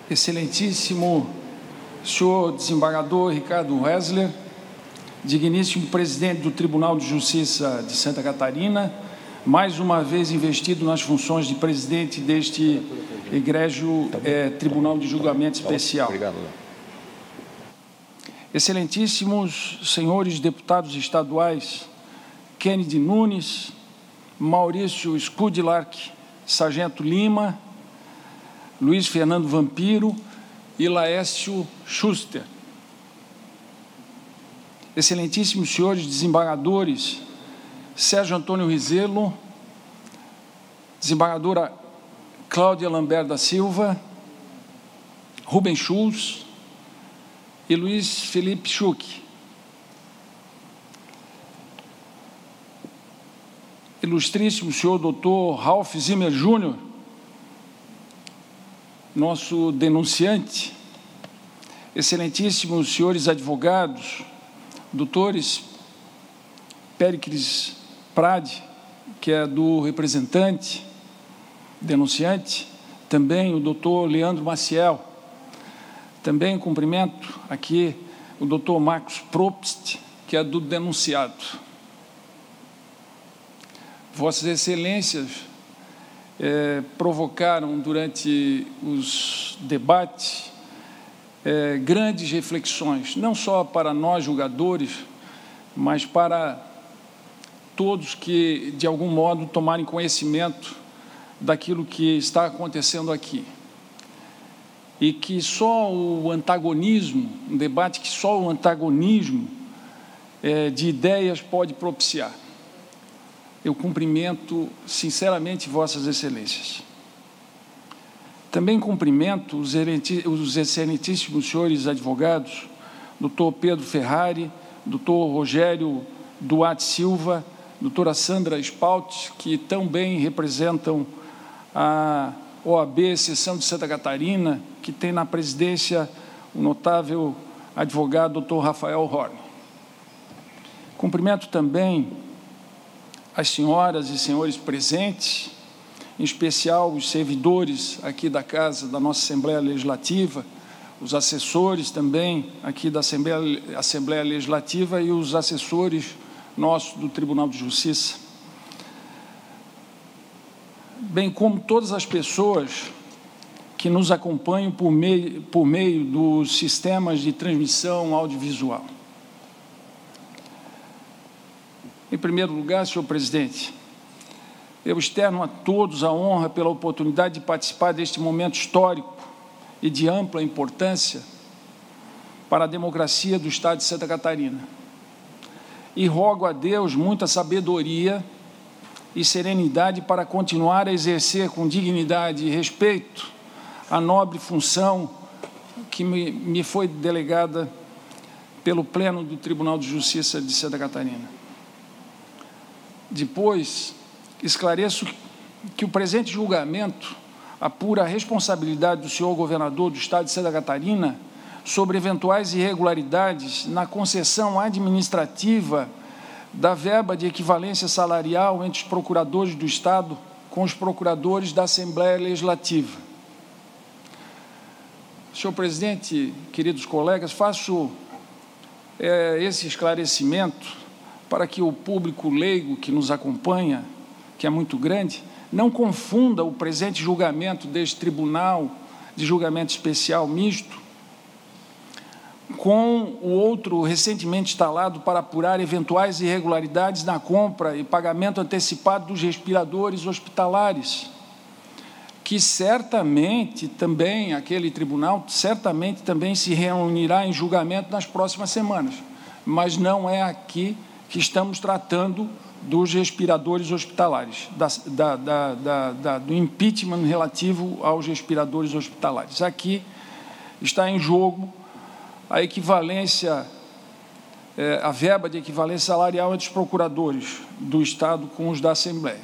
Excelentíssimo senhor desembargador Ricardo Wessler, digníssimo presidente do Tribunal de Justiça de Santa Catarina, mais uma vez investido nas funções de presidente deste egrégio Tribunal de Julgamento Especial. Obrigado. Excelentíssimos senhores deputados estaduais Kennedy Nunes, Maurício Skudlark, Sargento Lima, Luiz Fernando Vampiro e Laércio Schuster. Excelentíssimos senhores desembargadores Sérgio Antônio Rizelo, desembargadora Cláudia Lambert da Silva, Rubens Schulz e Luiz Felipe Schuch. Ilustríssimo senhor doutor Ralph Zimmer Júnior, nosso denunciante, excelentíssimos senhores advogados, doutores Péricles Prade, que é do representante, denunciante, também o doutor Leandro Maciel, também cumprimento aqui o doutor Marcos Probst, que é do denunciado. Vossas Excelências provocaram durante os debates grandes reflexões, não só para nós julgadores, mas para todos que, de algum modo, tomarem conhecimento daquilo que está acontecendo aqui. E que só o antagonismo, um debate que só o antagonismo de ideias pode propiciar. Eu cumprimento, sinceramente, Vossas Excelências. Também cumprimento os excelentíssimos senhores advogados, doutor Pedro Ferrari, doutor Rogério Duarte Silva, doutora Sandra Spalt, que tão bem representam a OAB, Seção de Santa Catarina, que tem na presidência o notável advogado doutor Rafael Horn. Cumprimento também as senhoras e senhores presentes, em especial os servidores aqui da Casa, da nossa Assembleia Legislativa, os assessores também aqui da Assembleia Legislativa e os assessores nossos do Tribunal de Justiça, bem como todas as pessoas que nos acompanham por meio dos sistemas de transmissão audiovisual. Em primeiro lugar, senhor presidente, eu externo a todos a honra pela oportunidade de participar deste momento histórico e de ampla importância para a democracia do Estado de Santa Catarina. E rogo a Deus muita sabedoria e serenidade para continuar a exercer com dignidade e respeito a nobre função que me foi delegada pelo Pleno do Tribunal de Justiça de Santa Catarina. Depois, esclareço que o presente julgamento apura a responsabilidade do senhor governador do Estado de Santa Catarina sobre eventuais irregularidades na concessão administrativa da verba de equivalência salarial entre os procuradores do Estado com os procuradores da Assembleia Legislativa. Senhor presidente, queridos colegas, faço esse esclarecimento para que o público leigo que nos acompanha, que é muito grande, não confunda o presente julgamento deste Tribunal de Julgamento Especial Misto com o outro recentemente instalado para apurar eventuais irregularidades na compra e pagamento antecipado dos respiradores hospitalares, que certamente também, aquele tribunal, certamente também se reunirá em julgamento nas próximas semanas, mas não é aqui que estamos tratando dos respiradores hospitalares, do impeachment relativo aos respiradores hospitalares. Aqui está em jogo a equivalência, a verba de equivalência salarial entre os procuradores do Estado com os da Assembleia.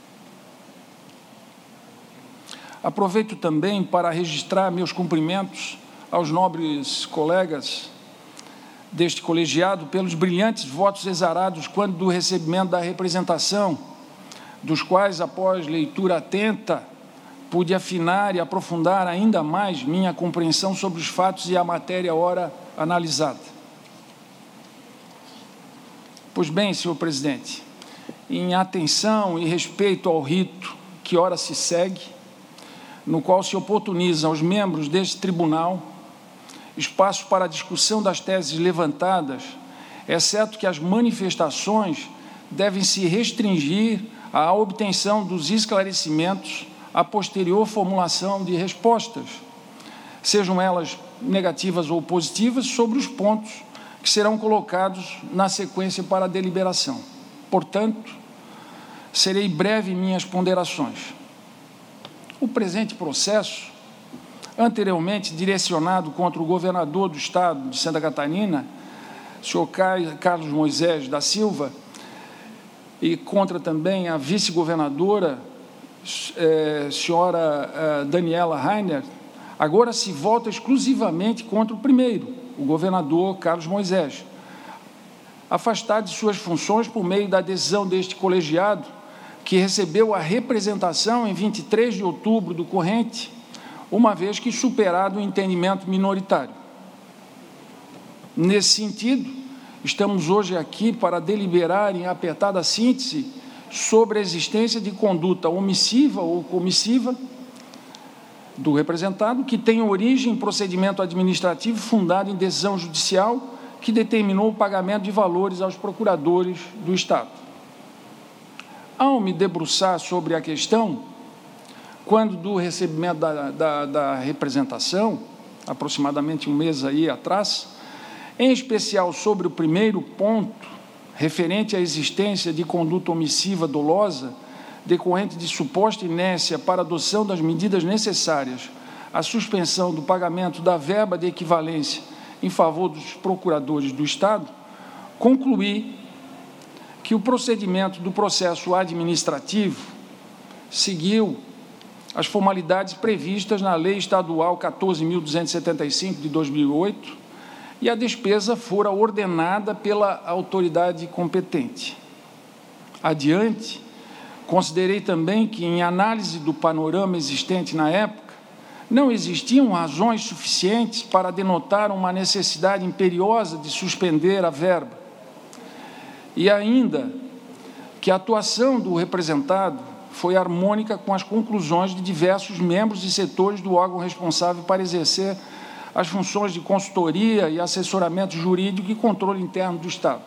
Aproveito também para registrar meus cumprimentos aos nobres colegas deste colegiado pelos brilhantes votos exarados quando do recebimento da representação, dos quais, após leitura atenta, pude afinar e aprofundar ainda mais minha compreensão sobre os fatos e a matéria ora analisada. Pois bem, senhor presidente, em atenção e respeito ao rito que ora se segue, no qual se oportuniza aos membros deste tribunal espaço para a discussão das teses levantadas, exceto que as manifestações devem se restringir à obtenção dos esclarecimentos a posterior formulação de respostas, sejam elas negativas ou positivas, sobre os pontos que serão colocados na sequência para a deliberação. Portanto, serei breve em minhas ponderações. O presente processo, anteriormente direcionado contra o governador do Estado de Santa Catarina, senhor Carlos Moisés da Silva, e contra também a vice-governadora, senhora Daniela Rainer, agora se volta exclusivamente contra o primeiro, o governador Carlos Moisés, afastado de suas funções por meio da decisão deste colegiado, que recebeu a representação em 23 de outubro do corrente, uma vez que superado o entendimento minoritário. Nesse sentido, estamos hoje aqui para deliberar em apertada síntese sobre a existência de conduta omissiva ou comissiva do representado, que tem origem em procedimento administrativo fundado em decisão judicial que determinou o pagamento de valores aos procuradores do Estado. Ao me debruçar sobre a questão, quando do recebimento da representação, aproximadamente um mês aí atrás, em especial sobre o primeiro ponto, referente à existência de conduta omissiva dolosa, decorrente de suposta inércia para a adoção das medidas necessárias à suspensão do pagamento da verba de equivalência em favor dos procuradores do Estado, concluí que o procedimento do processo administrativo seguiu as formalidades previstas na Lei Estadual 14.275, de 2008, e a despesa fora ordenada pela autoridade competente. Adiante, considerei também que, em análise do panorama existente na época, não existiam razões suficientes para denotar uma necessidade imperiosa de suspender a verba, e ainda que a atuação do representado foi harmônica com as conclusões de diversos membros e setores do órgão responsável para exercer as funções de consultoria e assessoramento jurídico e controle interno do Estado.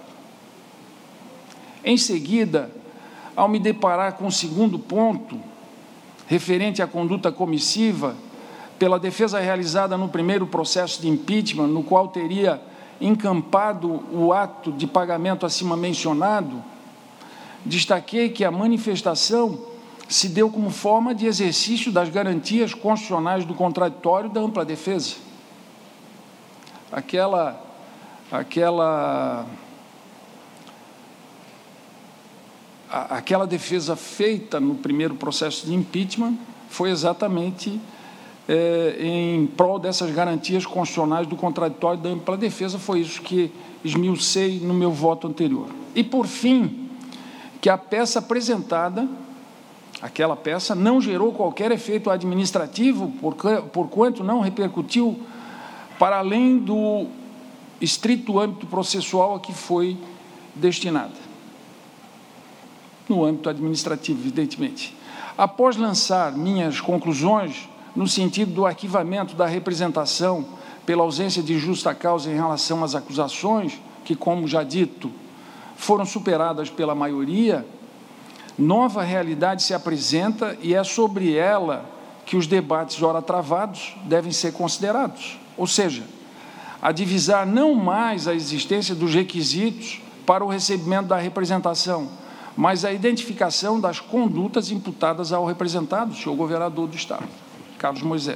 Em seguida, ao me deparar com o segundo ponto, referente à conduta comissiva, pela defesa realizada no primeiro processo de impeachment, no qual teria encampado o ato de pagamento acima mencionado, destaquei que a manifestação se deu como forma de exercício das garantias constitucionais do contraditório da ampla defesa. Aquela defesa feita no primeiro processo de impeachment foi exatamente em prol dessas garantias constitucionais do contraditório da ampla defesa. Foi isso que esmiucei no meu voto anterior. E, por fim, que a peça apresentada, aquela peça, não gerou qualquer efeito administrativo, porquanto não repercutiu para além do estrito âmbito processual a que foi destinada, no âmbito administrativo, evidentemente. Após lançar minhas conclusões no sentido do arquivamento da representação pela ausência de justa causa em relação às acusações, que, como já dito, foram superadas pela maioria, nova realidade se apresenta e é sobre ela que os debates ora travados devem ser considerados. Ou seja, a divisar não mais a existência dos requisitos para o recebimento da representação, mas a identificação das condutas imputadas ao representado, o senhor governador do Estado, Carlos Moisés.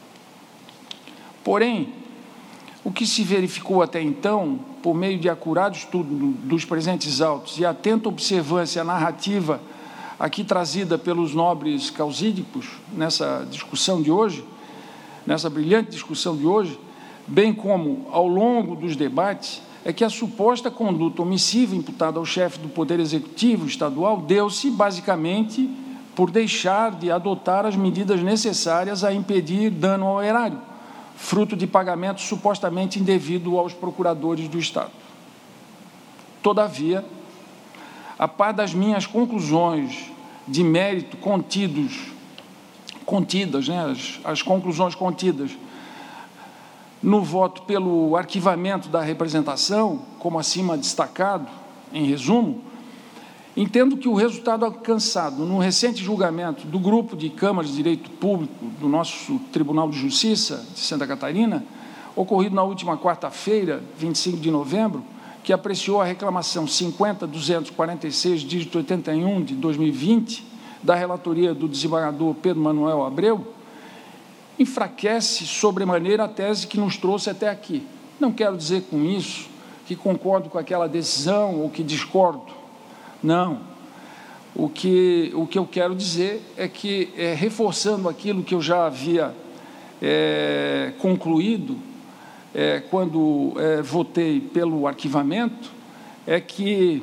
Porém, o que se verificou até então, por meio de acurado estudo dos presentes autos e atenta observância à narrativa aqui trazida pelos nobres causídicos nessa discussão de hoje, nessa brilhante discussão de hoje, bem como ao longo dos debates, é que a suposta conduta omissiva imputada ao chefe do Poder Executivo estadual deu-se, basicamente, por deixar de adotar as medidas necessárias a impedir dano ao erário, fruto de pagamento supostamente indevido aos procuradores do Estado. Todavia, a par das minhas conclusões de mérito contidas, né, as conclusões contidas no voto pelo arquivamento da representação, como acima destacado, em resumo, entendo que o resultado alcançado no recente julgamento do Grupo de Câmaras de Direito Público do nosso Tribunal de Justiça de Santa Catarina, ocorrido na última quarta-feira, 25 de novembro, que apreciou a reclamação 50.246, dígito 81, de 2020, da relatoria do desembargador Pedro Manuel Abreu, enfraquece sobremaneira a tese que nos trouxe até aqui. Não quero dizer com isso que concordo com aquela decisão ou que discordo. Não. O que eu quero dizer é que, reforçando aquilo que eu já havia concluído quando votei pelo arquivamento, é que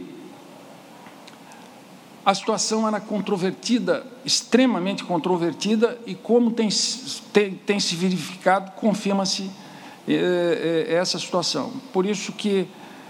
a situação era controvertida, extremamente controvertida, e como tem se verificado, confirma-se essa situação. Por isso que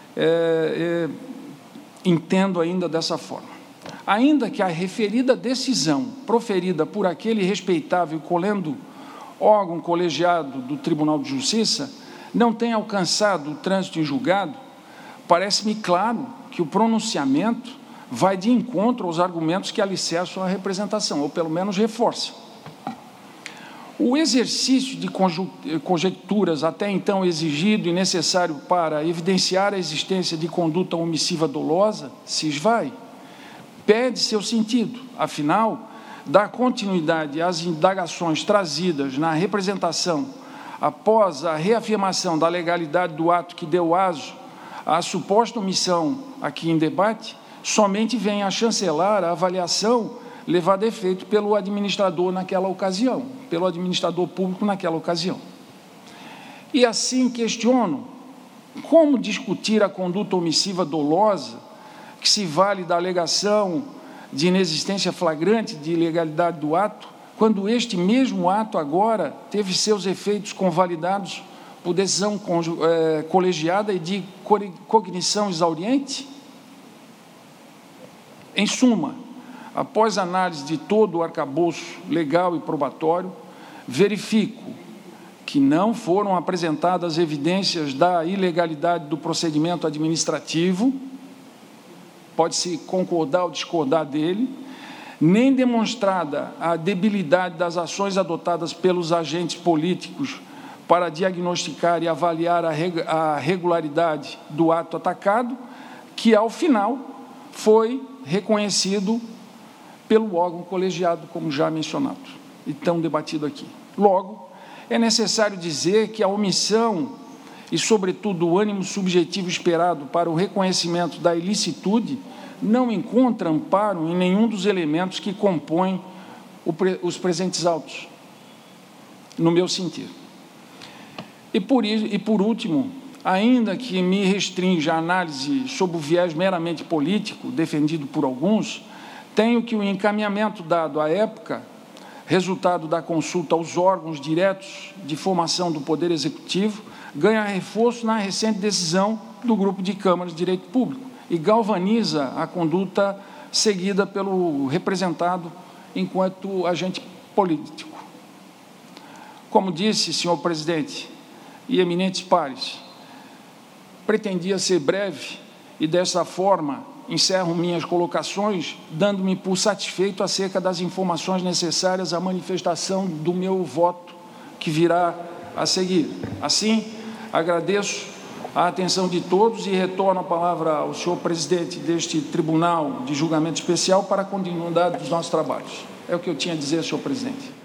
entendo ainda dessa forma. Ainda que a referida decisão proferida por aquele respeitável e colendo órgão colegiado do Tribunal de Justiça não tenha alcançado o trânsito em julgado, parece-me claro que o pronunciamento vai de encontro aos argumentos que alicerçam a representação, ou pelo menos reforçam. O exercício de conjecturas até então exigido e necessário para evidenciar a existência de conduta omissiva dolosa se esvai, perde seu sentido, afinal, dar continuidade às indagações trazidas na representação após a reafirmação da legalidade do ato que deu aso à suposta omissão aqui em debate, somente vem a chancelar a avaliação levada a efeito pelo administrador naquela ocasião, pelo administrador público naquela ocasião. E assim questiono como discutir a conduta omissiva dolosa, que se vale da alegação de inexistência flagrante de ilegalidade do ato, quando este mesmo ato agora teve seus efeitos convalidados por decisão colegiada e de cognição exauriente? Em suma, após análise de todo o arcabouço legal e probatório, verifico que não foram apresentadas evidências da ilegalidade do procedimento administrativo, pode-se concordar ou discordar dele, nem demonstrada a debilidade das ações adotadas pelos agentes políticos para diagnosticar e avaliar a regularidade do ato atacado, que, ao final, foi reconhecido pelo órgão colegiado, como já mencionado, e tão debatido aqui. Logo, é necessário dizer que a omissão e, sobretudo, o ânimo subjetivo esperado para o reconhecimento da ilicitude não encontra amparo em nenhum dos elementos que compõem os presentes autos, no meu sentir. E por último, ainda que me restrinja a análise sob o viés meramente político, defendido por alguns, tenho que o encaminhamento dado à época, resultado da consulta aos órgãos diretos de formação do Poder Executivo, ganha reforço na recente decisão do Grupo de Câmaras de Direito Público e galvaniza a conduta seguida pelo representado enquanto agente político. Como disse, senhor presidente e eminentes pares, pretendia ser breve e, dessa forma, encerro minhas colocações, dando-me por satisfeito acerca das informações necessárias à manifestação do meu voto que virá a seguir. Assim, agradeço a atenção de todos e retorno a palavra ao senhor presidente deste Tribunal de Julgamento Especial para a continuidade dos nossos trabalhos. É o que eu tinha a dizer, senhor presidente.